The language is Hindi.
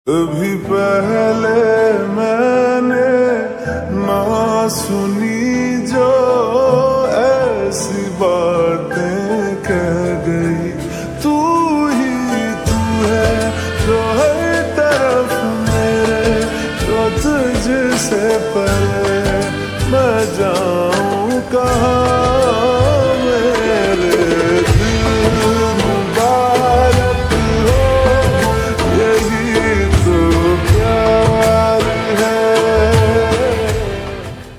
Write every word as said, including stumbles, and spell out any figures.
कभी पहले मैंने ना सुनी जो ऐसी बातें कह गई। तू ही तू है जो हर तरफ मेरे, तो तुझसे परे मैं जाऊं कहाँ।